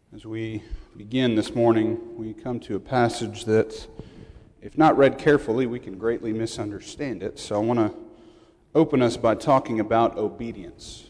As we begin this morning, we come to a passage that, if not read carefully, we can greatly misunderstand it. So I want to open us by talking about obedience.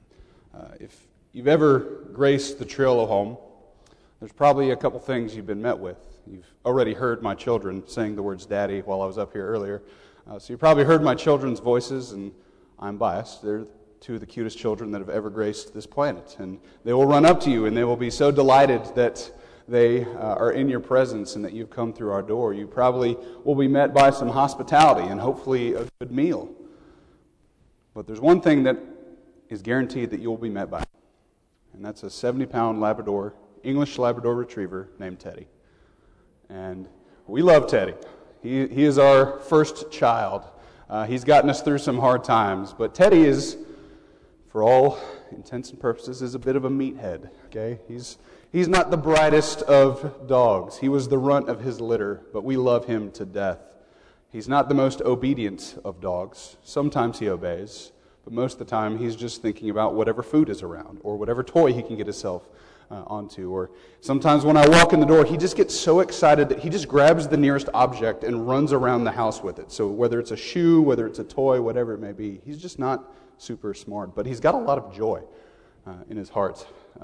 If you've ever graced the trail of home, there's probably a couple things you've been met with. You've already heard my children saying the words "daddy" while I was up here earlier. So you probably heard my children's voices, and I'm biased. They're two of the cutest children that have ever graced this planet. And they will run up to you, and they will be so delighted that they are in your presence and that you've come through our door. You probably will be met by some hospitality and hopefully a good meal. But there's one thing that is guaranteed that you will be met by, and that's a 70-pound Labrador, English Labrador Retriever named Teddy. And we love Teddy. He is our first child. He's gotten us through some hard times, but Teddy is, for all intents and purposes, is a bit of a meathead. Okay, he's not the brightest of dogs. He was the runt of his litter, but we love him to death. He's not the most obedient of dogs. Sometimes he obeys, but most of the time he's just thinking about whatever food is around or whatever toy he can get himself onto. Or sometimes when I walk in the door, he just gets so excited that he just grabs the nearest object and runs around the house with it. So whether it's a shoe, whether it's a toy, whatever it may be, he's just not super smart, but he's got a lot of joy in his heart.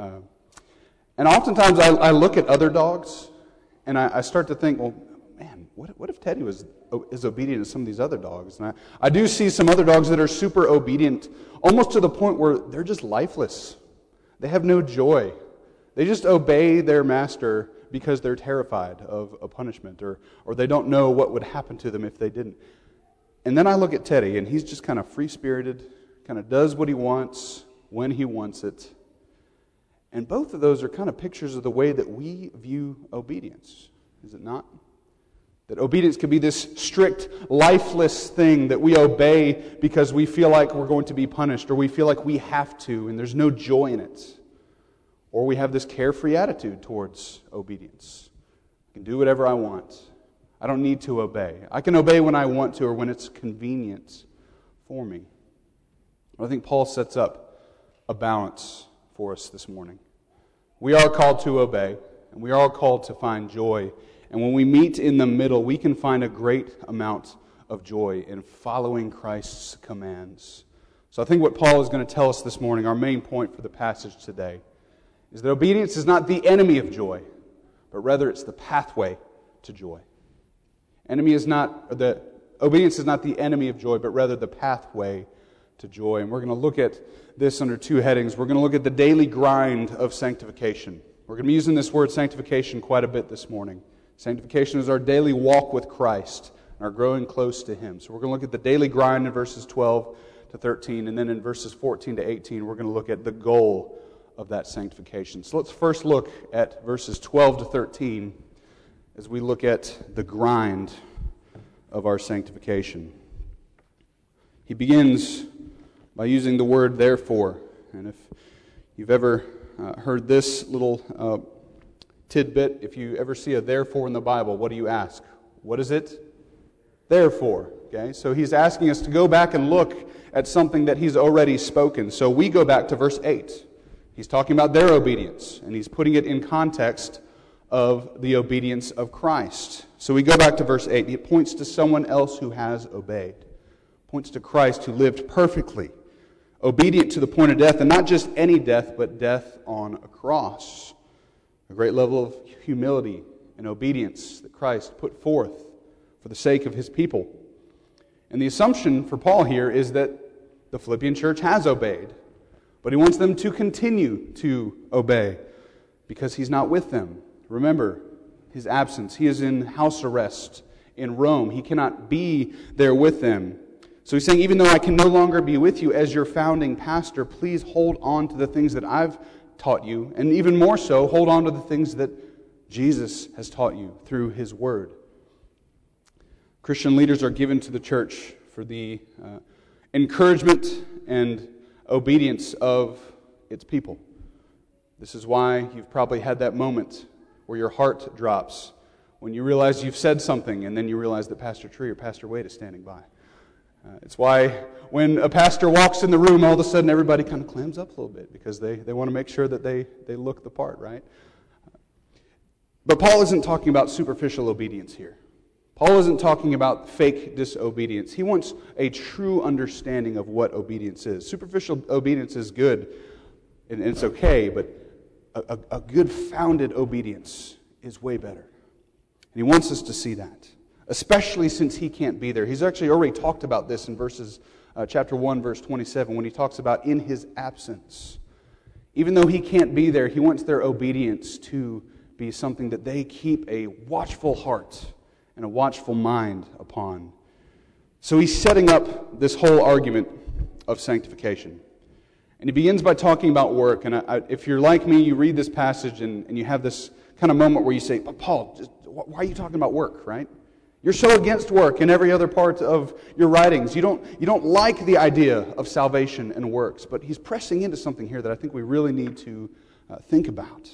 And oftentimes I look at other dogs and I start to think, well, man, what if Teddy was as obedient as some of these other dogs? And I do see some other dogs that are super obedient, almost to the point where they're just lifeless. They have no joy. They just obey their master because they're terrified of a punishment, or they don't know what would happen to them if they didn't. And then I look at Teddy, and he's just kind of free-spirited, kind of does what he wants when he wants it. And both of those are kind of pictures of the way that we view obedience, is it not? That obedience could be this strict, lifeless thing that we obey because we feel like we're going to be punished, or we feel like we have to, and there's no joy in it. Or we have this carefree attitude towards obedience. I can do whatever I want. I don't need to obey. I can obey when I want to or when it's convenient for me. I think Paul sets up a balance for us this morning. We are called to obey, and we are called to find joy. And when we meet in the middle, we can find a great amount of joy in following Christ's commands. So I think what Paul is going to tell us this morning, our main point for the passage today, is that obedience is not the enemy of joy, but rather it's the pathway to joy. Obedience is not the enemy of joy, but rather the pathway to joy. And we're going to look at this under two headings. We're going to look at the daily grind of sanctification. We're going to be using this word sanctification quite a bit this morning. Sanctification is our daily walk with Christ and our growing close to Him. So we're going to look at the daily grind in verses 12 to 13, and then in verses 14 to 18, we're going to look at the goal of that sanctification. So let's first look at verses 12 to 13 as we look at the grind of our sanctification. He begins by using the word therefore. And if you've ever heard this little tidbit, if you ever see a therefore in the Bible, what do you ask? What is it? Therefore. Okay, so he's asking us to go back and look at something that he's already spoken. So we go back to verse 8. He's talking about their obedience, and he's putting it in context of the obedience of Christ. So we go back to verse 8. It points to someone else who has obeyed. It points to Christ who lived perfectly, obedient to the point of death, and not just any death, but death on a cross. A great level of humility and obedience that Christ put forth for the sake of His people. And the assumption for Paul here is that the Philippian church has obeyed. But he wants them to continue to obey because he's not with them. Remember his absence. He is in house arrest in Rome. He cannot be there with them. So he's saying, even though I can no longer be with you as your founding pastor, please hold on to the things that I've taught you. And even more so, hold on to the things that Jesus has taught you through His Word. Christian leaders are given to the church for the encouragement and obedience of its people. This is why you've probably had that moment where your heart drops when you realize you've said something and then you realize that Pastor Tree or Pastor Wade is standing by. It's why when a pastor walks in the room, all of a sudden everybody kind of clams up a little bit because they want to make sure that they look the part, right? But Paul isn't talking about superficial obedience here. Paul isn't talking about fake disobedience. He wants a true understanding of what obedience is. Superficial obedience is good, and it's okay, but a good founded obedience is way better. And he wants us to see that, especially since he can't be there. He's actually already talked about this in chapter 1, verse 27, when he talks about in his absence. Even though he can't be there, he wants their obedience to be something that they keep a watchful heart and a watchful mind upon. So he's setting up this whole argument of sanctification. And he begins by talking about work. And if you're like me, you read this passage and you have this kind of moment where you say, but Paul, why are you talking about work, right? You're so against work in every other part of your writings. You don't like the idea of salvation and works. But he's pressing into something here that I think we really need to think about.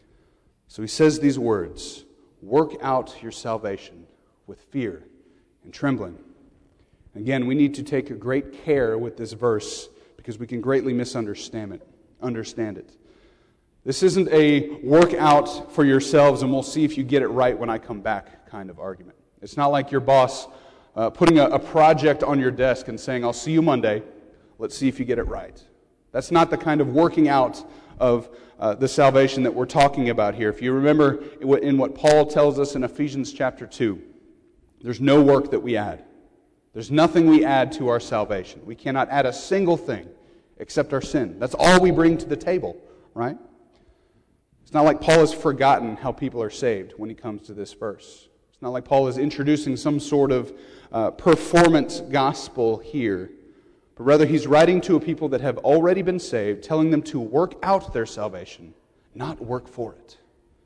So he says these words, work out your salvation with fear and trembling. Again, we need to take great care with this verse because we can greatly misunderstand it. This isn't a work out for yourselves and we'll see if you get it right when I come back kind of argument. It's not like your boss putting a project on your desk and saying, I'll see you Monday, let's see if you get it right. That's not the kind of working out of the salvation that we're talking about here. If you remember in what Paul tells us in Ephesians chapter 2, there's no work that we add. There's nothing we add to our salvation. We cannot add a single thing except our sin. That's all we bring to the table, right? It's not like Paul has forgotten how people are saved when he comes to this verse. It's not like Paul is introducing some sort of performance gospel here. But rather he's writing to a people that have already been saved, telling them to work out their salvation, not work for it.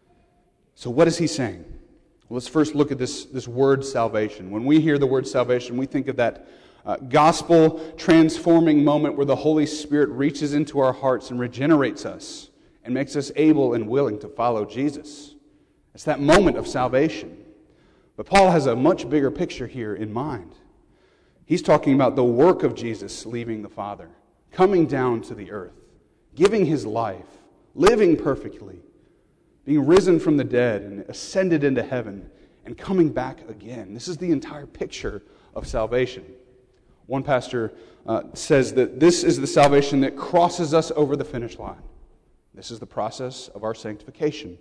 So what is he saying? Well, let's first look at this word salvation. When we hear the word salvation, we think of that gospel transforming moment where the Holy Spirit reaches into our hearts and regenerates us and makes us able and willing to follow Jesus. It's that moment of salvation. But Paul has a much bigger picture here in mind. He's talking about the work of Jesus leaving the Father, coming down to the earth, giving his life, living perfectly, being risen from the dead and ascended into heaven, and coming back again. This is the entire picture of salvation. One pastor says that this is the salvation that crosses us over the finish line. This is the process of our sanctification.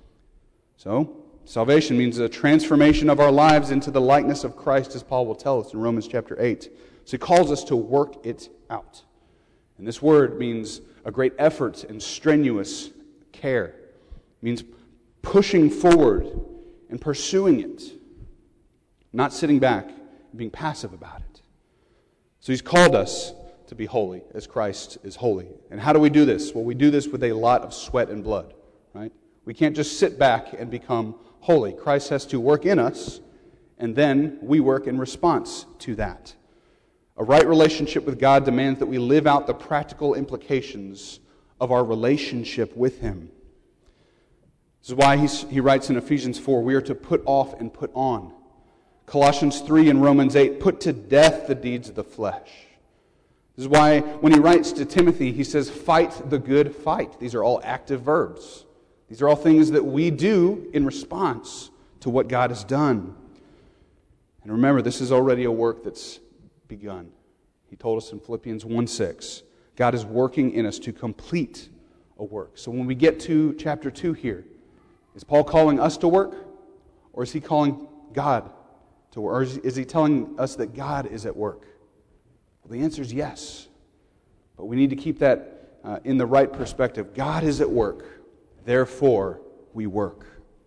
So, salvation means a transformation of our lives into the likeness of Christ, as Paul will tell us in Romans chapter 8. So he calls us to work it out. And this word means a great effort and strenuous care. It means pushing forward and pursuing it, not sitting back and being passive about it. So he's called us to be holy as Christ is holy. And how do we do this? Well, we do this with a lot of sweat and blood, right? We can't just sit back and become holy. Christ has to work in us, and then we work in response to that. A right relationship with God demands that we live out the practical implications of our relationship with Him. This is why he writes in Ephesians 4, we are to put off and put on. Colossians 3 and Romans 8, put to death the deeds of the flesh. This is why when he writes to Timothy, he says, fight the good fight. These are all active verbs. These are all things that we do in response to what God has done. And remember, this is already a work that's begun. He told us in Philippians 1:6, God is working in us to complete a work. So when we get to chapter 2 here, is Paul calling us to work? Or is he calling God to work? Or is he telling us that God is at work? Well, the answer is yes. But we need to keep that in the right perspective. God is at work. Therefore, we work.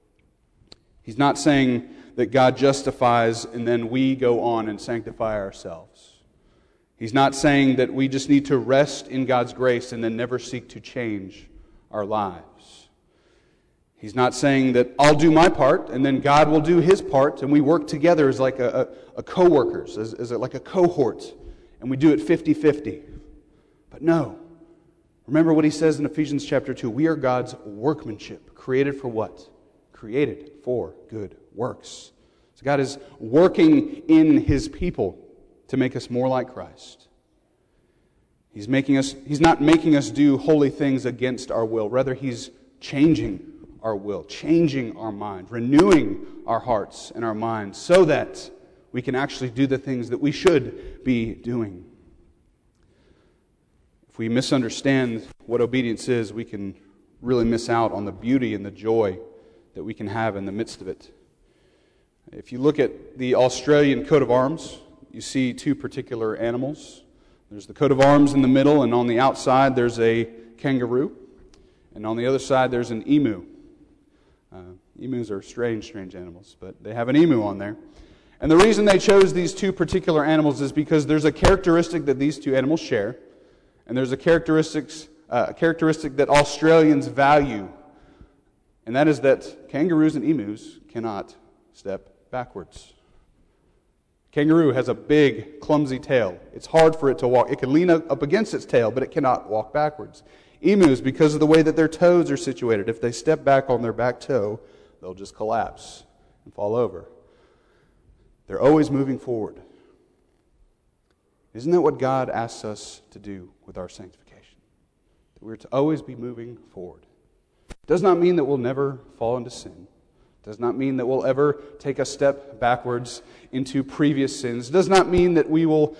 He's not saying that God justifies and then we go on and sanctify ourselves. He's not saying that we just need to rest in God's grace and then never seek to change our lives. He's not saying that I'll do my part and then God will do His part and we work together as like a co-workers, as like a cohort, and we do it 50-50. But no. Remember what he says in Ephesians chapter 2. We are God's workmanship. Created for what? Created for good works. So God is working in His people to make us more like Christ. He's not making us do holy things against our will. Rather, He's changing our will, changing our mind, renewing our hearts and our minds so that we can actually do the things that we should be doing. If we misunderstand what obedience is, we can really miss out on the beauty and the joy that we can have in the midst of it. If you look at the Australian coat of arms, you see two particular animals. There's the coat of arms in the middle, and on the outside there's a kangaroo, and on the other side there's an emu. Emus are strange animals, but they have an emu on there. And the reason they chose these two particular animals is because there's a characteristic that these two animals share, and there's a characteristic that Australians value, and that is that kangaroos and emus cannot step backwards. Kangaroo has a big, clumsy tail. It's hard for it to walk. It can lean up against its tail, but it cannot walk backwards. Emus, because of the way that their toes are situated, if they step back on their back toe, they'll just collapse and fall over. They're always moving forward. Isn't that what God asks us to do with our sanctification? That we're to always be moving forward. It does not mean that we'll never fall into sin. It does not mean that we'll ever take a step backwards into previous sins. It does not mean that we will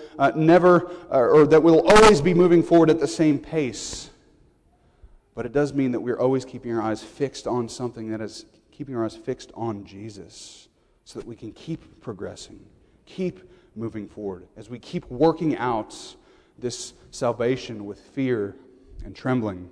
or that we'll always be moving forward at the same pace. But it does mean that we're always keeping our eyes fixed on something, that is keeping our eyes fixed on Jesus, so that we can keep progressing, keep moving forward, as we keep working out this salvation with fear and trembling.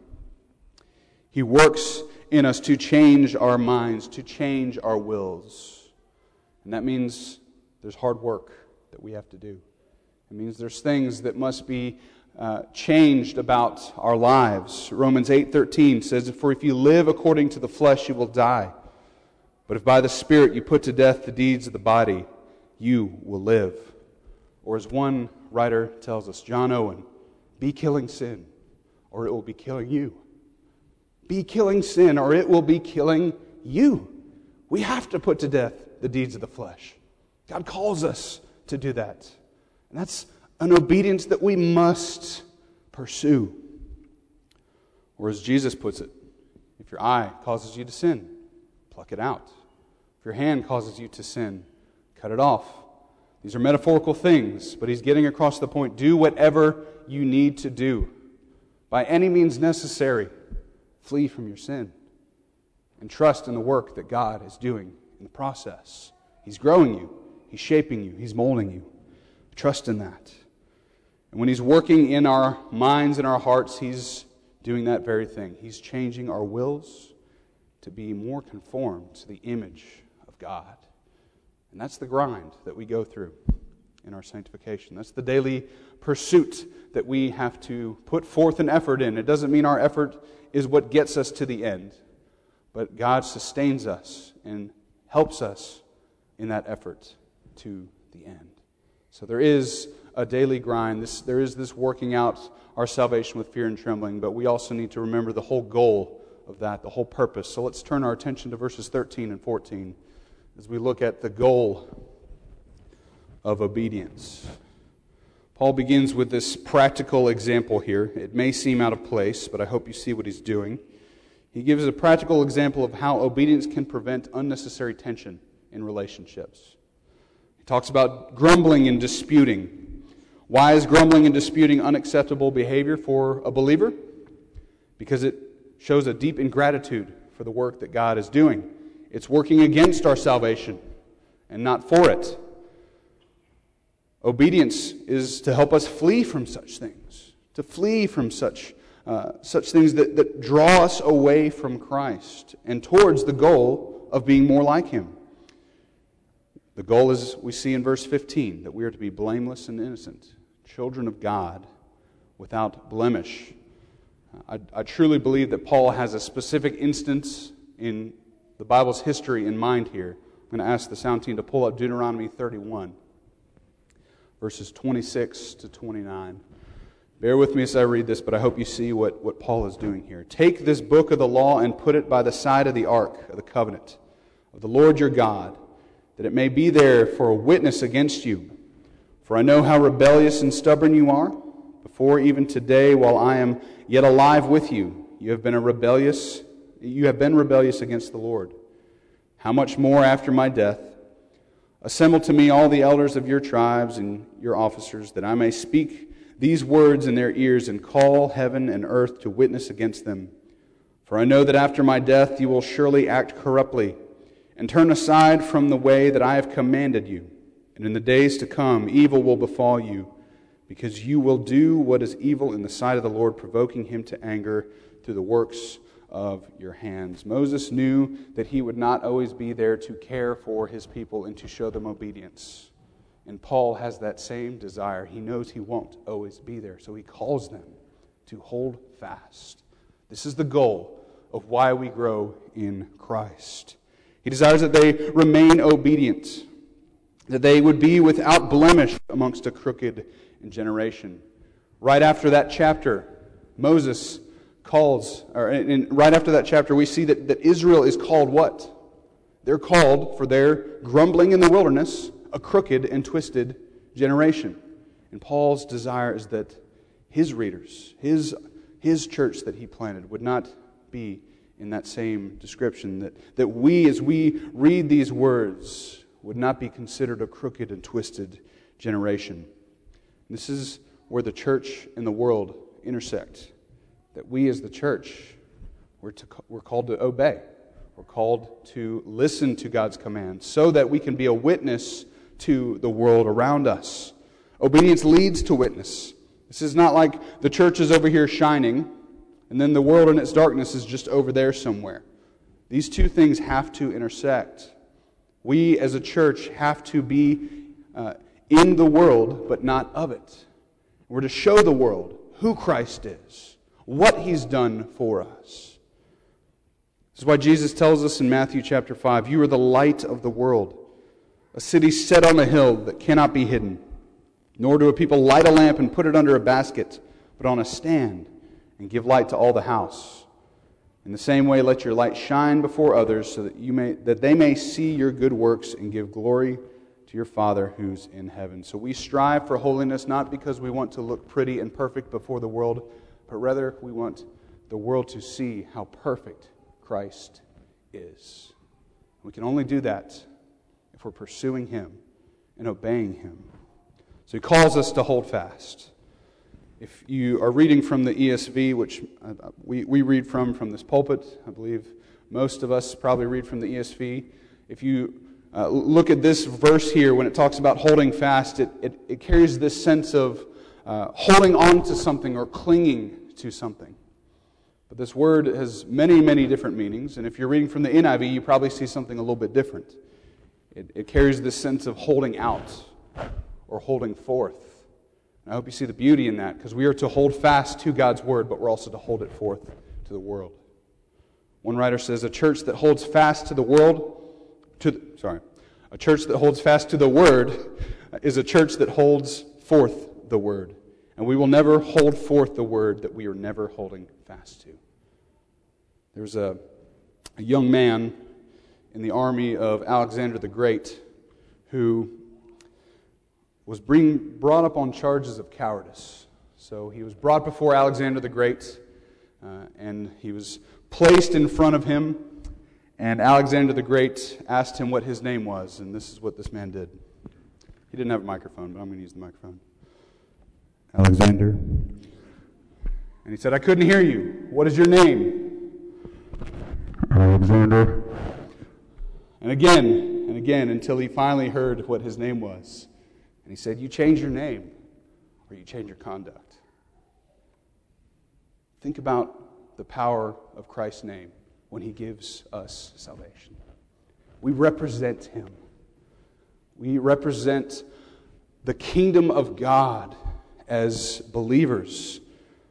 He works in us to change our minds, to change our wills. And that means there's hard work that we have to do. It means there's things that must be changed about our lives. Romans 8:13 says, "For if you live according to the flesh, you will die. But if by the Spirit you put to death the deeds of the body, you will live." Or as one writer tells us, John Owen, "Be killing sin, or it will be killing you." Be killing sin, or it will be killing you. We have to put to death the deeds of the flesh. God calls us to do that. And that's an obedience that we must pursue. Or as Jesus puts it, if your eye causes you to sin, pluck it out. If your hand causes you to sin, cut it off. These are metaphorical things, but he's getting across the point. Do whatever you need to do. By any means necessary, flee from your sin. And trust in the work that God is doing in the process. He's growing you. He's shaping you. He's molding you. Trust in that. And when He's working in our minds and our hearts, He's doing that very thing. He's changing our wills to be more conformed to the image of God. And that's the grind that we go through in our sanctification. That's the daily pursuit that we have to put forth an effort in. It doesn't mean our effort is what gets us to the end, but God sustains us and helps us in that effort to the end. So there is a daily grind. There is this working out our salvation with fear and trembling, but we also need to remember the whole goal of that, the whole purpose. So let's turn our attention to verses 13 and 14 as we look at the goal of obedience. Paul begins with this practical example here. It may seem out of place, but I hope you see what he's doing. He gives a practical example of how obedience can prevent unnecessary tension in relationships. He talks about grumbling and disputing. Why is grumbling and disputing unacceptable behavior for a believer? Because it shows a deep ingratitude for the work that God is doing. It's working against our salvation and not for it. Obedience is to help us flee from such things, to flee from such things that draw us away from Christ and towards the goal of being more like Him. The goal is, we see in verse 15, that we are to be blameless and innocent, children of God, without blemish. I truly believe that Paul has a specific instance in the Bible's history in mind here. I'm going to ask the sound team to pull up Deuteronomy 31, verses 26 to 29. Bear with me as I read this, but I hope you see what Paul is doing here. "Take this book of the law and put it by the side of the ark of the covenant of the Lord your God, that it may be there for a witness against you. For I know how rebellious and stubborn you are. Before even today, while I am yet alive with you, you have been You have been rebellious against the Lord. How much more after my death? Assemble to me all the elders of your tribes and your officers, that I may speak these words in their ears and call heaven and earth to witness against them. For I know that after my death you will surely act corruptly and turn aside from the way that I have commanded you. And in the days to come evil will befall you, because you will do what is evil in the sight of the Lord, provoking him to anger through the works of your hands. Moses knew that he would not always be there to care for his people and to show them obedience. And Paul has that same desire. He knows he won't always be there, so he calls them to hold fast. This is the goal of why we grow in Christ. He desires that they remain obedient, that they would be without blemish amongst a crooked generation. Right after that chapter, Moses calls, right after that chapter, we see that Israel is called what? They're called, for their grumbling in the wilderness, a crooked and twisted generation. And Paul's desire is that his readers, his church that he planted, would not be in that same description. That we, as we read these words, would not be considered a crooked and twisted generation. This is where the church and the world intersect. That we as the church, we're called to obey. We're called to listen to God's commands so that we can be a witness to the world around us. Obedience leads to witness. This is not like the church is over here shining and then the world in its darkness is just over there somewhere. These two things have to intersect. We as a church have to be in the world but not of it. We're to show the world who Christ is, what He's done for us. This is why Jesus tells us in Matthew chapter 5, "You are the light of the world, a city set on a hill that cannot be hidden. Nor do a people light a lamp and put it under a basket, but on a stand, and give light to all the house. In the same way, let your light shine before others, so that they may see your good works and give glory to your Father who's in heaven." So we strive for holiness not because we want to look pretty and perfect before the world, but rather we want the world to see how perfect Christ is. We can only do that if we're pursuing Him and obeying Him. So He calls us to hold fast. If you are reading from the ESV, which we read from this pulpit, I believe most of us probably read from the ESV. If you look at this verse here, when it talks about holding fast, it carries this sense of holding on to something or clinging to something. But this word has many, many different meanings, and if you're reading from the NIV, you probably see something a little bit different. It carries this sense of holding out or holding forth. And I hope you see the beauty in that, because we are to hold fast to God's word, but we're also to hold it forth to the world. One writer says, a church that holds fast to the a church that holds fast to the word is a church that holds forth the word. And we will never hold forth the word that we are never holding fast to. There was a young man in the army of Alexander the Great who was brought up on charges of cowardice. So he was brought before Alexander the Great, and he was placed in front of him, and Alexander the Great asked him what his name was, and this is what this man did. He didn't have a microphone, but I'm going to use the microphone. Alexander. And he said, "I couldn't hear you. What is your name?" Alexander. And again, until he finally heard what his name was. And he said, "You change your name, or you change your conduct." Think about the power of Christ's name when He gives us salvation. We represent Him. We represent the kingdom of God as believers.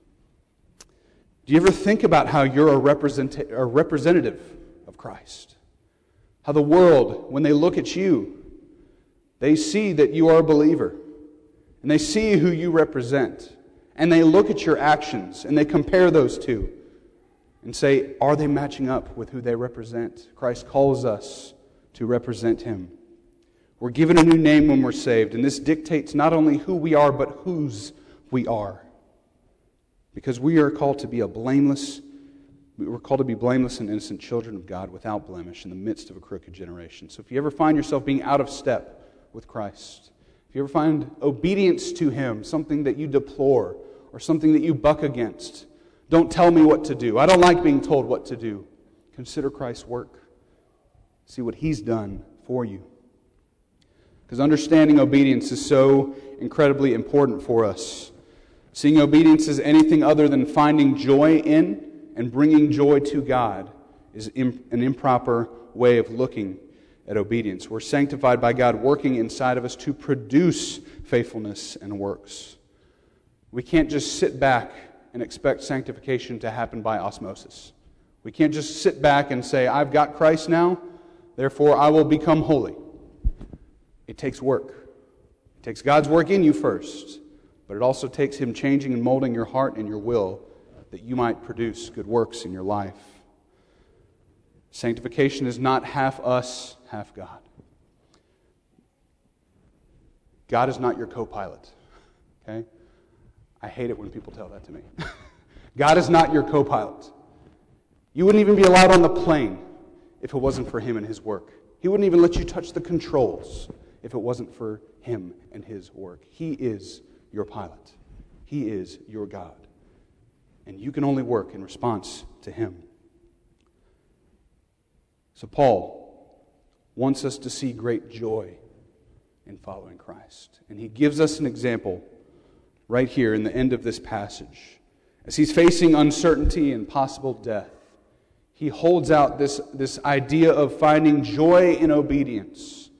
Do you ever think about how you're a representative of Christ? How the world, when they look at you, they see that you are a believer. And they see who you represent. And they look at your actions and they compare those two and say, are they matching up with who they represent? Christ calls us to represent Him. We're given a new name when we're saved, and this dictates not only who we are, but whose we are. Because we are called to be a blameless We're called to be blameless and innocent children of God without blemish in the midst of a crooked generation. So if you ever find yourself being out of step with Christ, if you ever find obedience to Him something that you deplore or something that you buck against, don't tell me what to do. I don't like being told what to do. Consider Christ's work. See what He's done for you. Because understanding obedience is so incredibly important for us. Seeing obedience as anything other than finding joy in and bringing joy to God is an improper way of looking at obedience. We're sanctified by God working inside of us to produce faithfulness and works. We can't just sit back and expect sanctification to happen by osmosis. We can't just sit back and say, I've got Christ now, therefore I will become holy. It takes work. It takes God's work in you first, but it also takes Him changing and molding your heart and your will that you might produce good works in your life. Sanctification is not half us, half God. God is not your co-pilot. Okay? I hate it when people tell that to me. God is not your co-pilot. You wouldn't even be allowed on the plane if it wasn't for Him and His work. He wouldn't even let you touch the controls if it wasn't for Him and His work. He is your pilot. He is your God. And you can only work in response to Him. So Paul wants us to see great joy in following Christ. And he gives us an example right here in the end of this passage. As he's facing uncertainty and possible death, he holds out this idea of finding joy in obedience.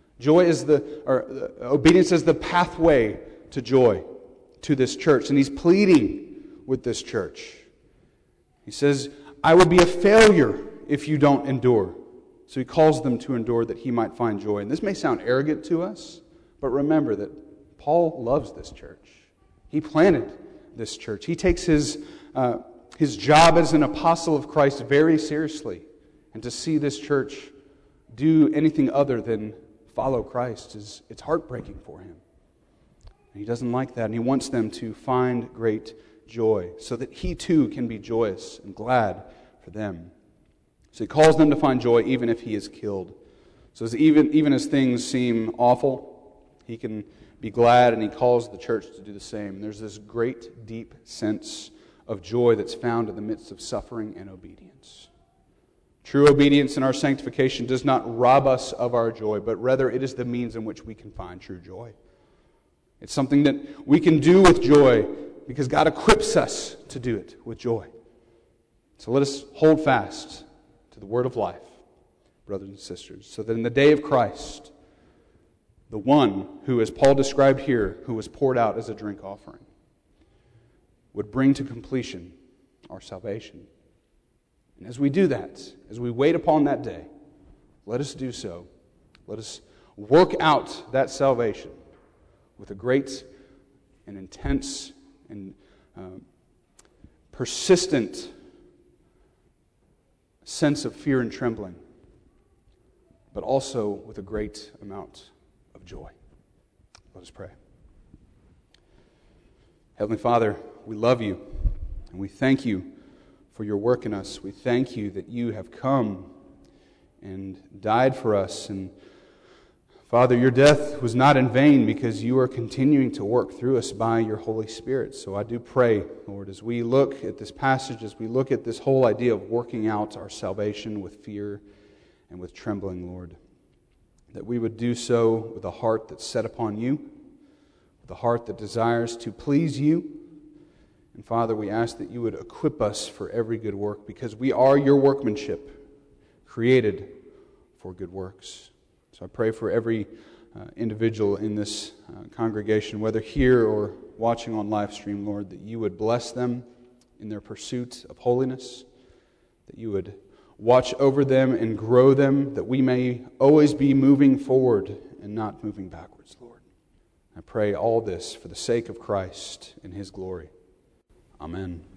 Obedience is the pathway to joy, to this church. And he's pleading with this church. He says, I would be a failure if you don't endure. So he calls them to endure that he might find joy. And this may sound arrogant to us, but remember that Paul loves this church. He planted this church. He takes his job as an apostle of Christ very seriously. And to see this church do anything other than follow Christ it's heartbreaking for him. And he doesn't like that, and he wants them to find great joy so that he too can be joyous and glad for them. So he calls them to find joy even if he is killed. So even as things seem awful, he can be glad, and he calls the church to do the same. There's this great, deep sense of joy that's found in the midst of suffering and obedience. True obedience in our sanctification does not rob us of our joy, but rather it is the means in which we can find true joy. It's something that we can do with joy because God equips us to do it with joy. So let us hold fast to the word of life, brothers and sisters, so that in the day of Christ, the one who, as Paul described here, who was poured out as a drink offering, would bring to completion our salvation. And as we do that, as we wait upon that day, let us do so. Let us work out that salvation with a great and intense and persistent sense of fear and trembling, but also with a great amount of joy. Let us pray. Heavenly Father, we love you, and we thank you for your work in us. We thank you that you have come and died for us. And Father, your death was not in vain because you are continuing to work through us by your Holy Spirit. So I do pray, Lord, as we look at this passage, as we look at this whole idea of working out our salvation with fear and with trembling, Lord, that we would do so with a heart that's set upon you, with a heart that desires to please you. And Father, we ask that you would equip us for every good work because we are your workmanship, created for good works. So I pray for every individual in this congregation, whether here or watching on live stream, Lord, that you would bless them in their pursuit of holiness, that you would watch over them and grow them, that we may always be moving forward and not moving backwards, Lord. I pray all this for the sake of Christ and His glory. Amen.